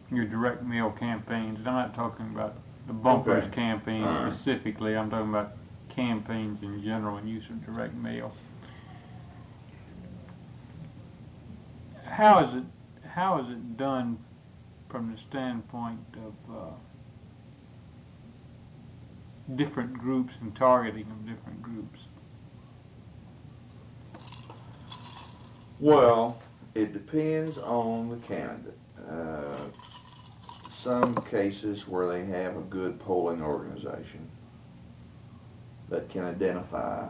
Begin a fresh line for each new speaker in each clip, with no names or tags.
your direct mail campaigns. I'm not talking about the bumpers
Okay.
campaign
All right.
specifically. I'm talking about campaigns in general and use of direct mail. How is it done from the standpoint of different groups and targeting of different groups?
Well, it depends on the candidate. Some cases where they have a good polling organization that can identify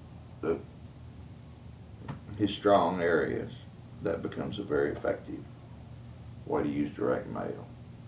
his strong areas, that becomes a very effective way to use direct mail.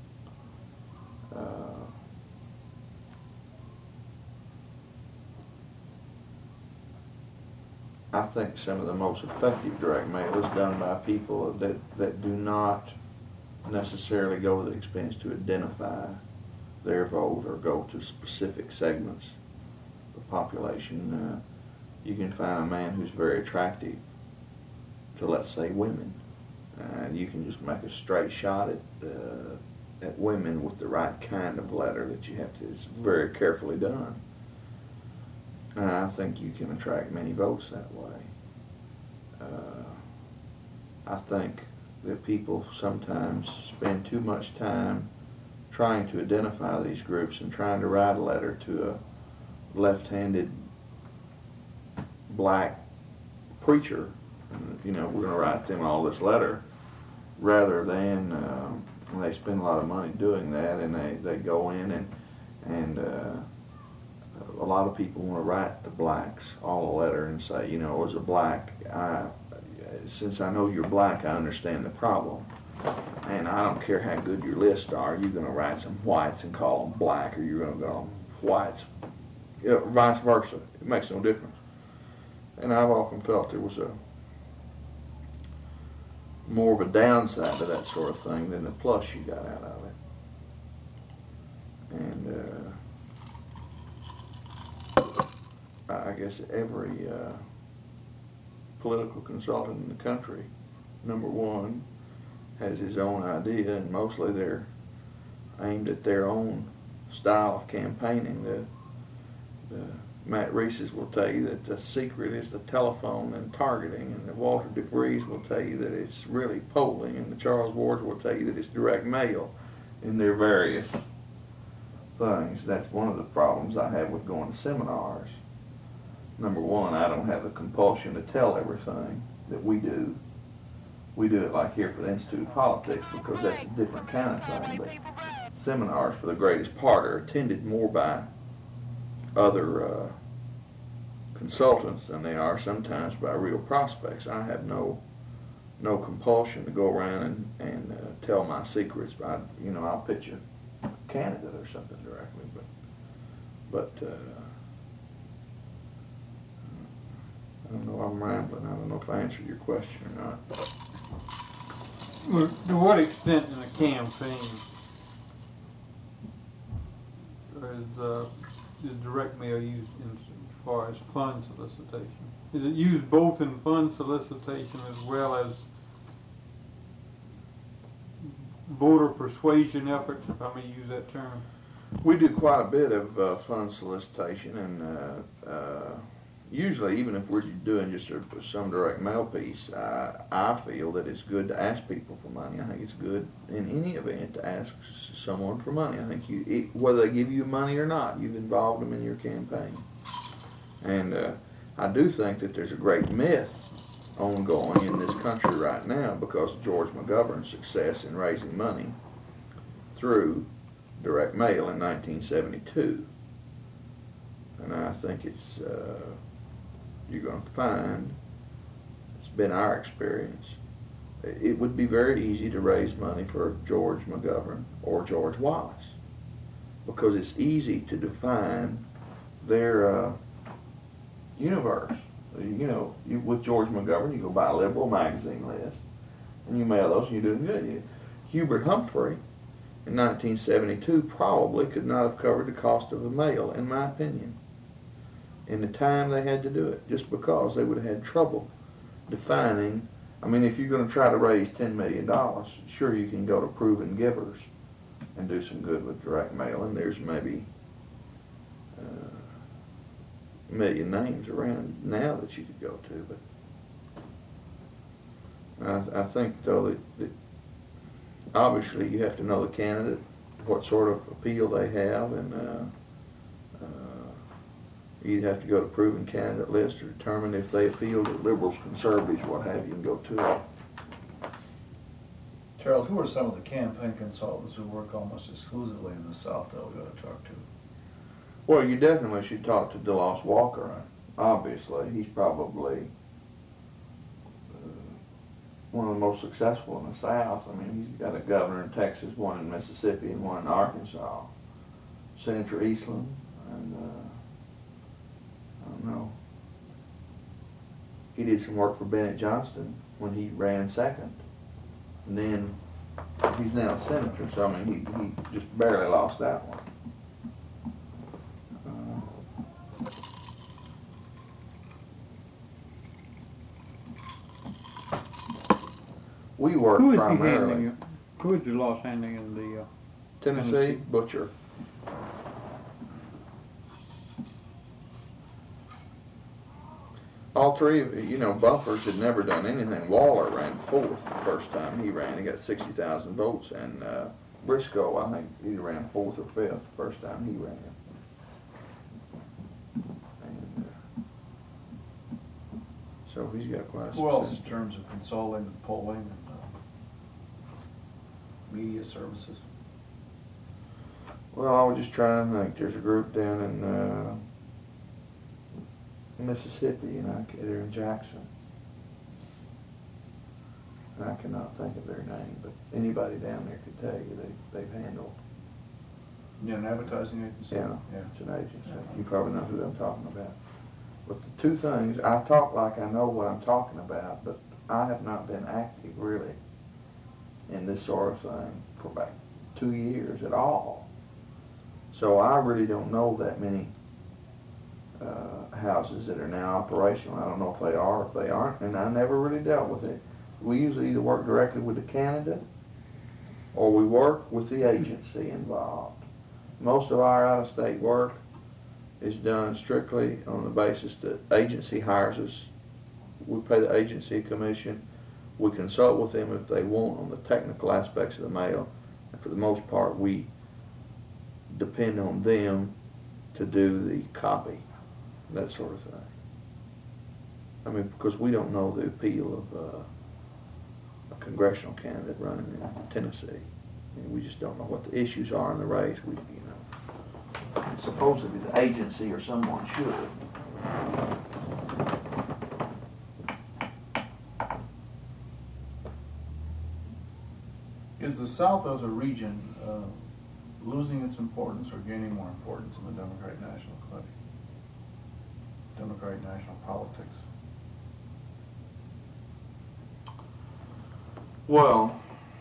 I think some of the most effective direct mail is done by people that do not necessarily go to the expense to identify their vote or go to specific segments of the population. You can find a man who's very attractive to, let's say, women, and you can just make a straight shot at women with the right kind of letter that you have to. It's very carefully done. And I think you can attract many votes that way. I think that people sometimes spend too much time trying to identify these groups and trying to write a letter to a left-handed black preacher. You know, we're going to write them all this letter, rather than they spend a lot of money doing that, and they go in and a lot of people want to write the blacks all a letter and say, you know, as a black, since I know you're black, I understand the problem. And I don't care how good your lists are, you're going to write some whites and call them black, or you're going to call them whites. You know, vice versa. It makes no difference. And I've often felt there was more of a downside to that sort of thing than the plus you got out of it. And I guess every political consultant in the country, number one, has his own idea, and mostly they're aimed at their own style of campaigning. The Matt Reeses will tell you that the secret is the telephone and targeting, and the Walter DeVries will tell you that it's really polling, and the Charles Wards will tell you that it's direct mail in their various things. That's one of the problems I have with going to seminars. Number one, I don't have the compulsion to tell everything that we do. We do it like here for the Institute of Politics because that's a different kind of thing. But seminars, for the greatest part, are attended more by other consultants than they are sometimes by real prospects. I have no compulsion to go around and tell my secrets. I'll pitch a candidate or something directly, but I don't know, I'm rambling. I don't know if I answered your question or not.
Well, to what extent in a campaign is direct mail used as far as fund solicitation? Is it used both in fund solicitation as well as voter persuasion efforts, if I may use that term?
We do quite a bit of fund solicitation, and usually, even if we're doing just some direct mail piece, I feel that it's good to ask people for money. I think it's good in any event to ask someone for money. I think whether they give you money or not, you've involved them in your campaign. And I do think that there's a great myth ongoing in this country right now because of George McGovern's success in raising money through direct mail in 1972. And I think it's you're going to find, it's been our experience, it would be very easy to raise money for George McGovern or George Wallace because it's easy to define their universe. You know, with George McGovern, you go buy a liberal magazine list and you mail those and you're doing good. Hubert Humphrey in 1972 probably could not have covered the cost of a mail, in my opinion, in the time they had to do it, just because they would have had trouble defining I mean, if you're gonna try to raise $10 million, sure you can go to proven givers and do some good with direct mail, and there's maybe a million names around now that you could go to, but I think though that obviously you have to know the candidate, what sort of appeal they have, and you either have to go to proven candidate list or determine if they appeal to liberals, conservatives, what have you, and go to it.
Charles, who are some of the campaign consultants who work almost exclusively in the South that we ought to talk to?
Well, you definitely should talk to DeLoss Walker. Obviously, he's probably one of the most successful in the South. I mean, he's got a governor in Texas, one in Mississippi, and one in Arkansas. Senator Eastland, and I don't know. He did some work for Bennett Johnston when he ran second. And then he's now a senator, so I mean, he just barely lost that one. We work
Who is he
primarily.
handling? Who is DeLoss handling in the
Tennessee, Butcher. All three of you know, Bumpers had never done anything. Waller ran fourth the first time he ran. He got 60,000 votes, and Briscoe, I think, he ran fourth or fifth the first time he ran. And, so he's got quite a
Who else
success.
in terms of consulting and polling and media services?
Well, I was just trying to think. There's a group down in Mississippi, and they're in Jackson. And I cannot think of their name, but anybody down there could tell you they've handled.
Yeah, an advertising agency?
Yeah,
Yeah.
it's an agency. You probably know who I'm talking about. But the two things, I talk like I know what I'm talking about, but I have not been active really in this sort of thing for about 2 years at all. So I really don't know that many houses that are now operational. I don't know if they are or if they aren't, and I never really dealt with it. We usually either work directly with the candidate or we work with the agency involved. Most of our out-of-state work is done strictly on the basis that agency hires us. We pay the agency a commission. We consult with them if they want on the technical aspects of the mail, and for the most part we depend on them to do the copy, that sort of thing. I mean, because we don't know the appeal of a congressional candidate running in Tennessee. I mean, we just don't know what the issues are in the race. We, supposedly the agency or someone should.
Is the South as a region losing its importance or gaining more importance in the Democratic National Committee? Democratic national politics?
Well,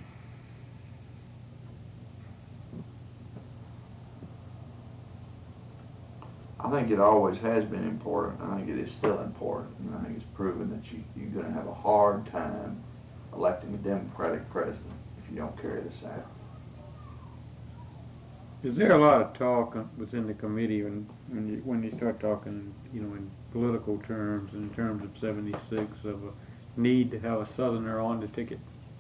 I think it always has been important. I think it is still important, and I think it's proven that you're going to have a hard time electing a Democratic president if you don't carry the South.
Is there a lot of talk within the committee when you start talking, in political terms, in terms of 76, of a need to have a Southerner on the ticket?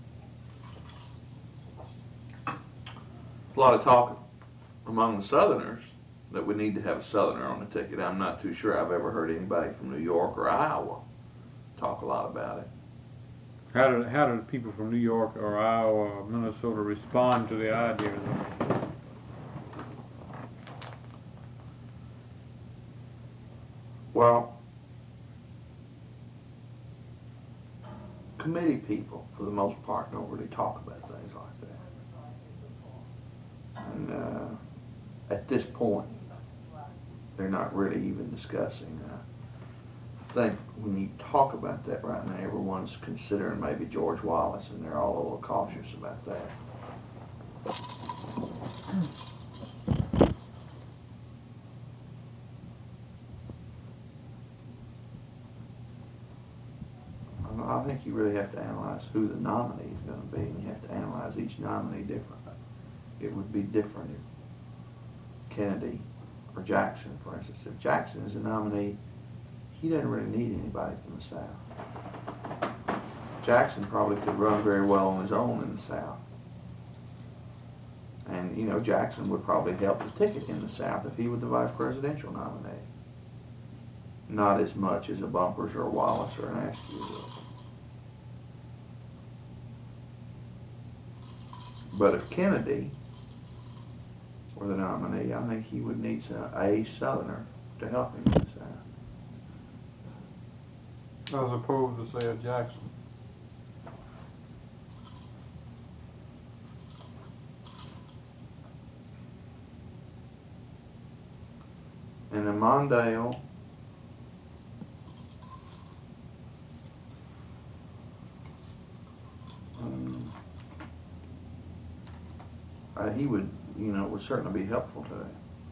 A lot of talk among the Southerners that we need to have a Southerner on the ticket. I'm not too sure I've ever heard anybody from New York or Iowa talk a lot about it.
How do the people from New York or Iowa or Minnesota respond to the idea, though?
Well, committee people, for the most part, don't really talk about things like that. And at this point, they're not really even discussing. I think when you talk about that right now, everyone's considering maybe George Wallace, and they're all a little cautious about that. I think you really have to analyze who the nominee is going to be, and you have to analyze each nominee differently. It would be different if Kennedy or Jackson, for instance. If Jackson is a nominee, he doesn't really need anybody from the South. Jackson probably could run very well on his own in the South. And, you know, Jackson would probably help the ticket in the South if he were the vice presidential nominee. Not as much as a Bumpers or a Wallace or an Askew would. But if Kennedy were the nominee, I think he would need a Southerner to help him in the South.
As opposed to, say, a Jackson.
And in Mondale, he would, you know, would certainly be helpful to him.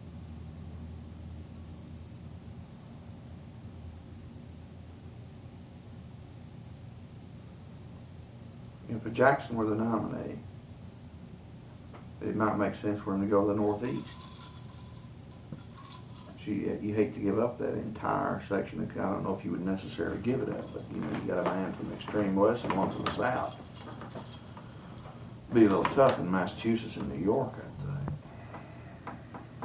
If a Jackson were the nominee, it might make sense for him to go to the Northeast. You hate to give up that entire section. I don't know if you would necessarily give it up, but you know, you got a man from the extreme west and one from the south. Be a little tough in Massachusetts and New York, I'd think.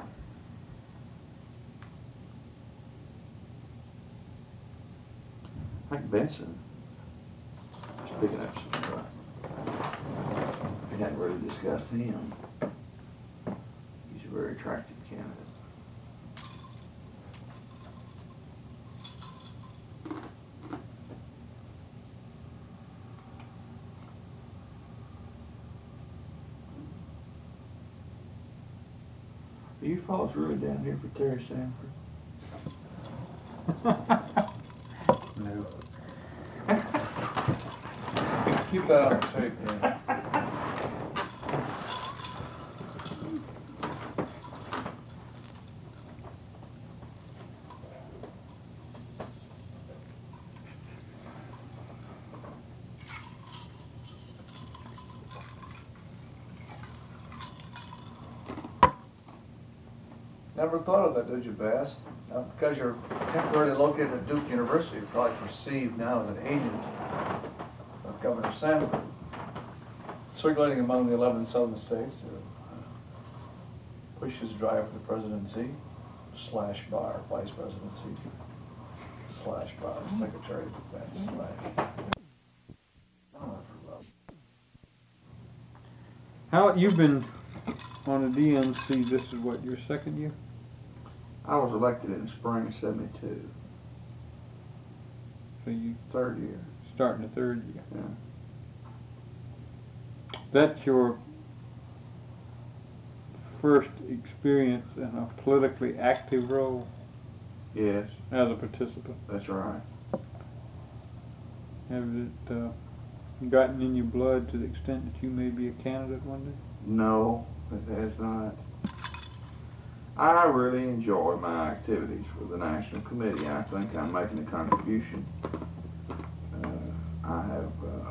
I think Benson is picking up some stuff. We hadn't really discussed him. He's a very attractive candidate. Are you fellas really down here for Terry Sanford?
No.
Keep that on tape, man. Never thought of that, did you, Bass? Now, because you're temporarily located at Duke University, you're probably perceived now as an agent of Governor Sanford, circulating among the 11 southern states to push his drive for the presidency, / bar vice presidency, / bar secretary of defense,
How, you've been on the DNC, this is what, your second year?
I was elected in the spring of '72.
So you
Third year.
starting the third year.
Yeah.
That's your first experience in a politically active role
Yes,
as a participant.
that's right.
Has it gotten in your blood to the extent that you may be a candidate one day?
No, it has not. I really enjoy my activities with the National Committee. I think I'm making a contribution. I have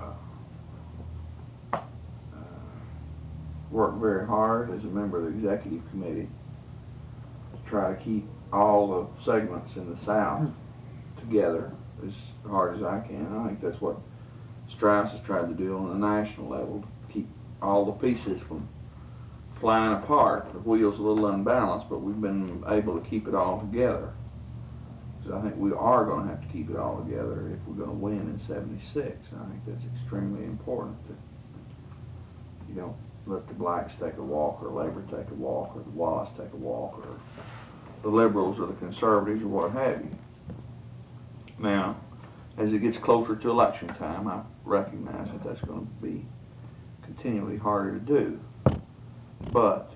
worked very hard as a member of the Executive Committee to try to keep all the segments in the South together as hard as I can. I think that's what Strauss has tried to do on the national level, to keep all the pieces from flying apart. The wheel's a little unbalanced, but we've been able to keep it all together. So I think we are going to have to keep it all together if we're going to win in '76. And I think that's extremely important, that you don't let the blacks take a walk, or Labor take a walk, or the Wallace take a walk, or the liberals or the conservatives or what have you. Now, as it gets closer to election time, I recognize that that's going to be continually harder to do. But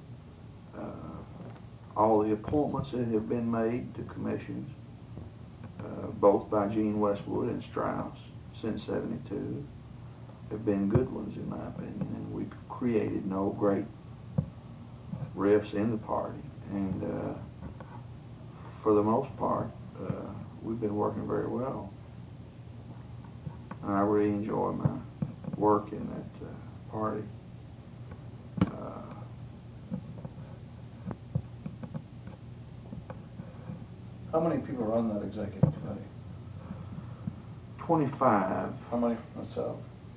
all the appointments that have been made to commissions, both by Gene Westwood and Strauss since '72, have been good ones in my opinion, and we've created no great rifts in the party. And for the most part, we've been working very well. And I really enjoy my work in that party.
How many people are on that executive committee?
25.
How many from the South?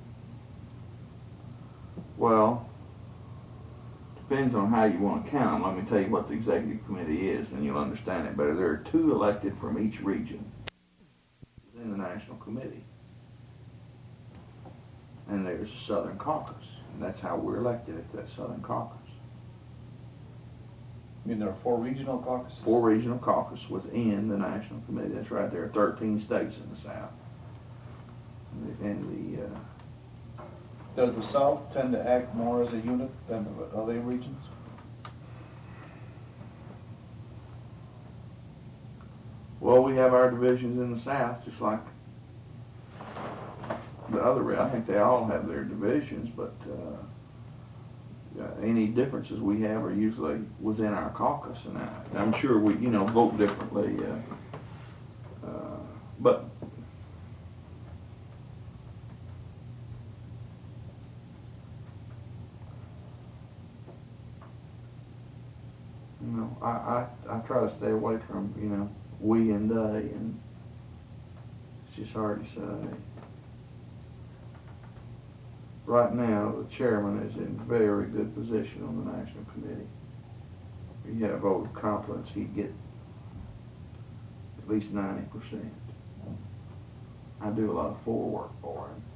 Well, depends on how you want to count them. Let me tell you what the executive committee is, and you'll understand it better. There are 2 elected from each region in the national committee. And there's a Southern Caucus, and that's how we're elected at that Southern Caucus.
You mean there are 4 regional caucuses?
4 regional caucus within the national committee. That's right. There are 13 states in the South.
Does the South tend to act more as a unit than the other regions?
Well, we have our divisions in the South, just like the other. I think they all have their divisions, but any differences we have are usually within our caucus, and I'm sure we, vote differently. But I try to stay away from we and they, and it's just hard to say. Right now, the chairman is in very good position on the national committee. If he had a vote of confidence, he'd get at least 90%. I do a lot of floor work for him,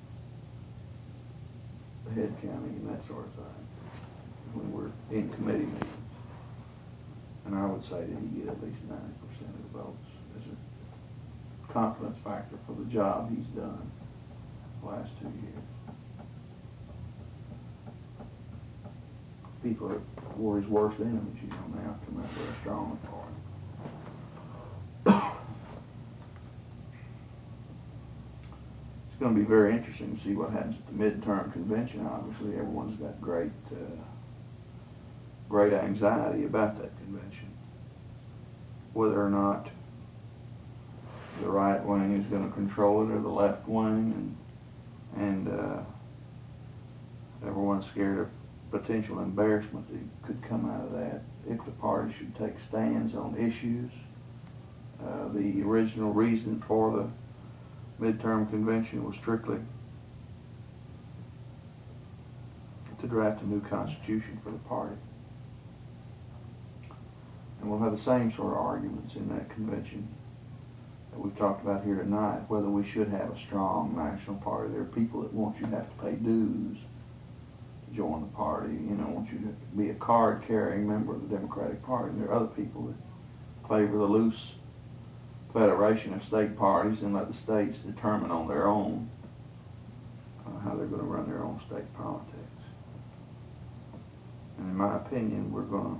the head counting and that sort of thing, when we're in committee meetings. And I would say that he'd get at least 90% of the votes as a confidence factor for the job he's done the last 2 years. People that were his worst enemies, now come out very strongly for him. It's going to be very interesting to see what happens at the midterm convention. Obviously, everyone's got great anxiety about that convention. Whether or not the right wing is going to control it or the left wing, and everyone's scared of potential embarrassment that could come out of that if the party should take stands on issues. The original reason for the midterm convention was strictly to draft a new constitution for the party. And we'll have the same sort of arguments in that convention that we've talked about here tonight, whether we should have a strong national party. There are people that want you to have to pay dues to join the party, want you to be a card-carrying member of the Democratic Party. And there are other people that favor the loose federation of state parties and let the states determine on their own how they're going to run their own state politics. And in my opinion, we're going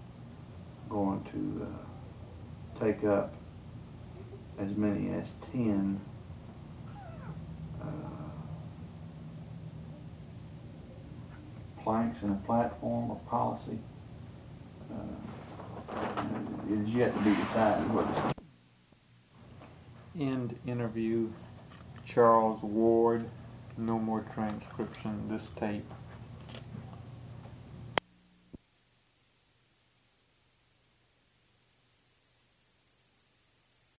to take up as many as 10 planks in a platform or policy. It is yet to be decided whether.
End interview. Charles Ward. No more transcription. This tape.